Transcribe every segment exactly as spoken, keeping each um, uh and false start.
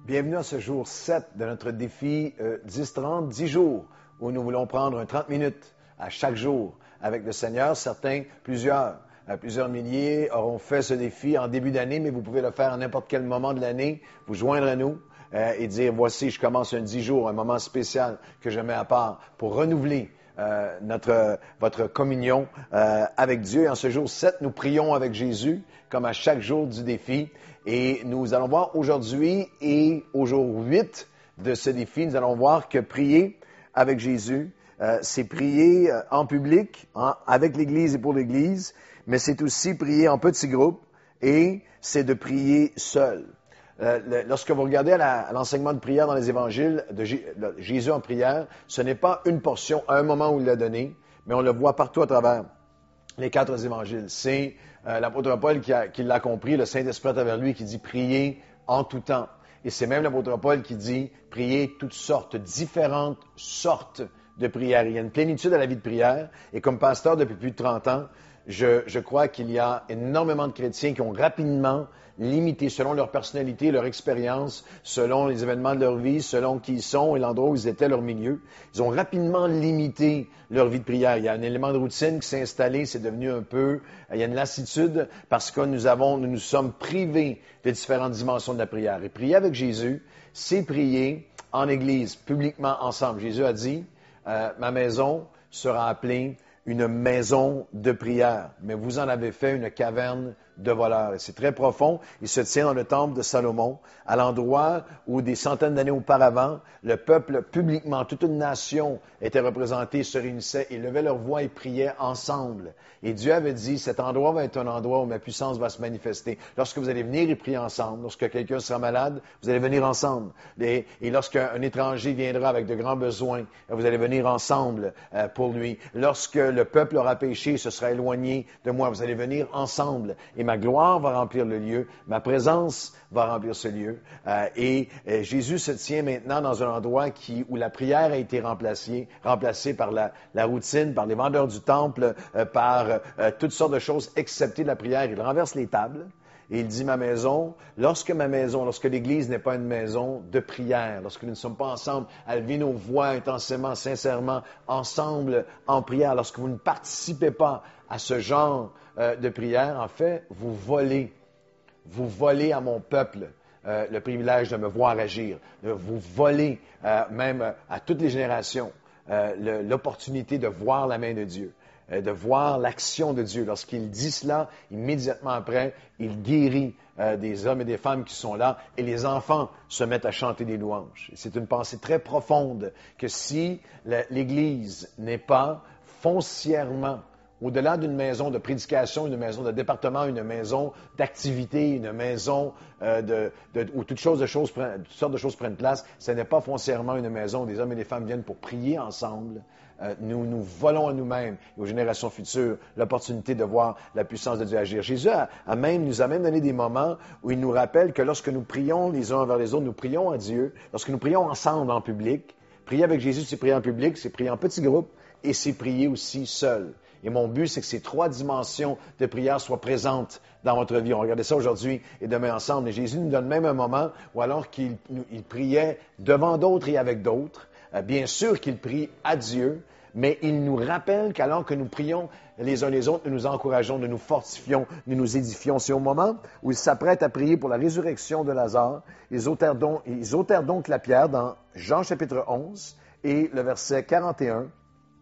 Bienvenue à ce jour sept de notre défi euh, dix trente, dix jours, où nous voulons prendre un trente minutes à chaque jour avec le Seigneur. Certains, plusieurs, euh, plusieurs milliers auront fait ce défi en début d'année, mais vous pouvez le faire à n'importe quel moment de l'année, vous joindre à nous euh, et dire, voici, je commence un dix jours, un moment spécial que je mets à part pour renouveler Euh, notre, votre communion euh, avec Dieu. Et en ce jour sept, nous prions avec Jésus, comme à chaque jour du défi. Et nous allons voir aujourd'hui et au jour huit de ce défi, nous allons voir que prier avec Jésus, euh, c'est prier euh, en public, en, avec l'Église et pour l'Église, mais c'est aussi prier en petits groupes et c'est de prier seul. Euh, le, lorsque vous regardez à, la, à l'enseignement de prière dans les évangiles de J, de Jésus en prière, ce n'est pas une portion à un moment où il l'a donné, mais on le voit partout à travers les quatre évangiles. C'est euh, l'apôtre Paul qui, a, qui l'a compris, le Saint-Esprit à travers lui qui dit prier en tout temps. Et c'est même l'apôtre Paul qui dit prier toutes sortes, différentes sortes de prières. Il y a une plénitude à la vie de prière. Et comme pasteur depuis plus de trente ans, je, je crois qu'il y a énormément de chrétiens qui ont rapidement limité, selon leur personnalité, leur expérience, selon les événements de leur vie, selon qui ils sont et l'endroit où ils étaient, leur milieu. Ils ont rapidement limité leur vie de prière. Il y a un élément de routine qui s'est installé, c'est devenu un peu, il y a une lassitude parce que nous avons, nous nous sommes privés de différentes dimensions de la prière. Et prier avec Jésus, c'est prier en Église, publiquement, ensemble. Jésus a dit, euh, ma maison sera appelée une maison de prière, mais vous en avez fait une caverne de voleurs. Et c'est très profond. Il se tient dans le temple de Salomon, à l'endroit où des centaines d'années auparavant, le peuple publiquement, toute une nation était représentée, se réunissait, ils levaient leur voix et priaient ensemble. Et Dieu avait dit, cet endroit va être un endroit où ma puissance va se manifester. Lorsque vous allez venir et prier ensemble, lorsque quelqu'un sera malade, vous allez venir ensemble. Et, et lorsqu'un étranger viendra avec de grands besoins, vous allez venir ensemble euh, pour lui. Lorsque le peuple aura péché, se sera éloigné de moi, vous allez venir ensemble. Et ma gloire va remplir le lieu, ma présence va remplir ce lieu. Euh, et euh, Jésus se tient maintenant dans un endroit qui, où la prière a été remplacée, remplacée par la, la routine, par les vendeurs du temple, euh, par euh, toutes sortes de choses, excepté la prière. Il renverse les tables et il dit, ma maison, lorsque ma maison, lorsque l'Église n'est pas une maison de prière, lorsque nous ne sommes pas ensemble à lever nos voix intensément, sincèrement, ensemble en prière, lorsque vous ne participez pas à ce genre euh, de prière, en fait, vous volez, vous volez à mon peuple euh, le privilège de me voir agir. Vous volez euh, même euh, à toutes les générations euh, le, l'opportunité de voir la main de Dieu, euh, de voir l'action de Dieu. Lorsqu'il dit cela, immédiatement après, il guérit euh, des hommes et des femmes qui sont là et les enfants se mettent à chanter des louanges. Et c'est une pensée très profonde que si la, l'Église n'est pas foncièrement au-delà d'une maison de prédication, une maison de département, une maison d'activité, une maison euh, de, de, où toutes, choses de choses, toutes sortes de choses prennent place, ce n'est pas foncièrement une maison où des hommes et des femmes viennent pour prier ensemble. Euh, nous nous volons à nous-mêmes et aux générations futures l'opportunité de voir la puissance de Dieu agir. Jésus a, a même, nous a même donné des moments où il nous rappelle que lorsque nous prions les uns envers les autres, nous prions à Dieu, lorsque nous prions ensemble en public, prier avec Jésus, c'est prier en public, c'est prier en petits groupes et c'est prier aussi seul. Et mon but, c'est que ces trois dimensions de prière soient présentes dans votre vie. On regardait ça aujourd'hui et demain ensemble. Et Jésus nous donne même un moment où alors qu'il il priait devant d'autres et avec d'autres, euh, bien sûr qu'il prie à Dieu, mais il nous rappelle qu'alors que nous prions les uns les autres, nous nous encourageons, nous nous fortifions, nous nous édifions. C'est au moment où ils s'apprêtent à prier pour la résurrection de Lazare. Ils ôtèrent donc, ils ôtèrent donc la pierre dans Jean chapitre onze et le verset quarante et un.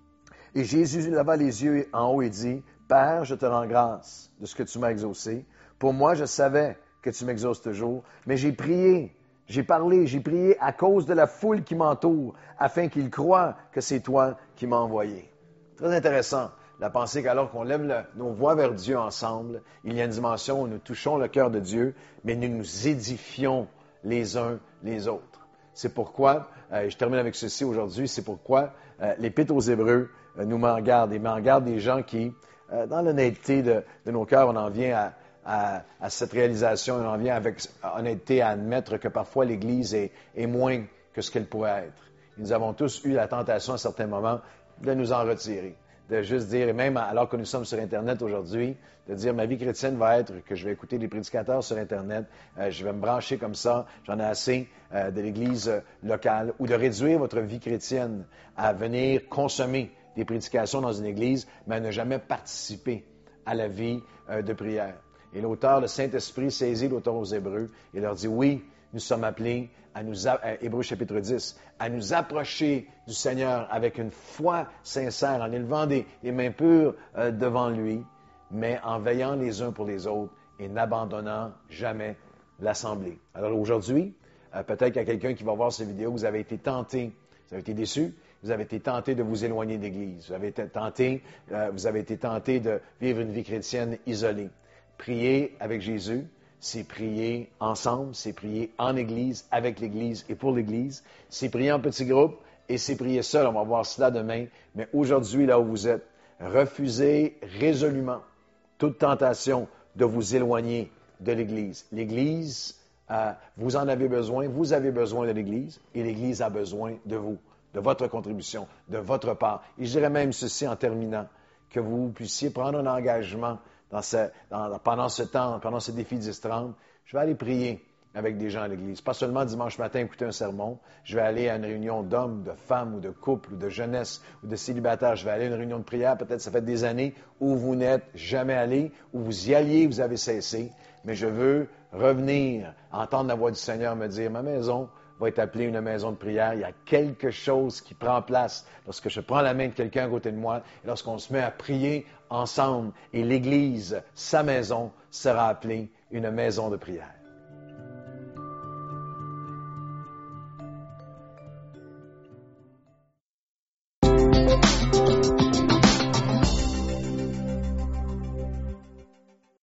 Et Jésus leva les yeux en haut et dit, « Père, je te rends grâce de ce que tu m'as exaucé. Pour moi, je savais que tu m'exauces toujours, mais j'ai prié, j'ai parlé, j'ai prié à cause de la foule qui m'entoure, afin qu'ils croient que c'est toi qui m'as envoyé. » Très intéressant, la pensée qu'alors qu'on lève le, nos voix vers Dieu ensemble, il y a une dimension où nous touchons le cœur de Dieu, mais nous nous édifions les uns les autres. C'est pourquoi, euh, je termine avec ceci aujourd'hui, c'est pourquoi euh, l'Épître aux Hébreux euh, nous met en garde. Il met en garde des gens qui, euh, dans l'honnêteté de, de nos cœurs, on en vient à, à, à cette réalisation, on en vient avec honnêteté à admettre que parfois l'Église est, est moins que ce qu'elle pourrait être. Et nous avons tous eu la tentation à certains moments de nous en retirer, de juste dire, et même alors que nous sommes sur Internet aujourd'hui, de dire ma vie chrétienne va être que je vais écouter des prédicateurs sur Internet, euh, je vais me brancher comme ça, j'en ai assez euh, de l'Église euh, locale, ou de réduire votre vie chrétienne à venir consommer des prédications dans une Église, mais à ne jamais participer à la vie euh, de prière. Et l'auteur, le Saint-Esprit, saisit l'auteur aux Hébreux et leur dit, oui, nous sommes appelés à nous, à Hébreux chapitre dix, à nous approcher du Seigneur avec une foi sincère, en élevant des, des mains pures euh, devant lui, mais en veillant les uns pour les autres et n'abandonnant jamais l'Assemblée. Alors aujourd'hui, euh, peut-être qu'il y a quelqu'un qui va voir cette vidéo, vous avez été tenté, vous avez été déçu, vous avez été tenté de vous éloigner de l'Église, vous avez été tenté, euh, vous avez été tenté de vivre une vie chrétienne isolée. Prier avec Jésus, c'est prier ensemble, c'est prier en Église, avec l'Église et pour l'Église. C'est prier en petits groupes et c'est prier seul. On va voir cela demain. Mais aujourd'hui, là où vous êtes, refusez résolument toute tentation de vous éloigner de l'Église. L'Église, euh, vous en avez besoin, vous avez besoin de l'Église et l'Église a besoin de vous, de votre contribution, de votre part. Et je dirais même ceci en terminant, que vous puissiez prendre un engagement Dans ce, dans, pendant ce temps, pendant ce défi dix trente, je vais aller prier avec des gens à l'Église. Pas seulement dimanche matin écouter un sermon, je vais aller à une réunion d'hommes, de femmes ou de couples ou de jeunesse ou de célibataires. Je vais aller à une réunion de prière, peut-être ça fait des années où vous n'êtes jamais allé, où vous y alliez, vous avez cessé. Mais je veux revenir, entendre la voix du Seigneur me dire, ma maison va être appelée une maison de prière. Il y a quelque chose qui prend place lorsque je prends la main de quelqu'un à côté de moi et lorsqu'on se met à prier ensemble et l'Église, sa maison, sera appelée une maison de prière.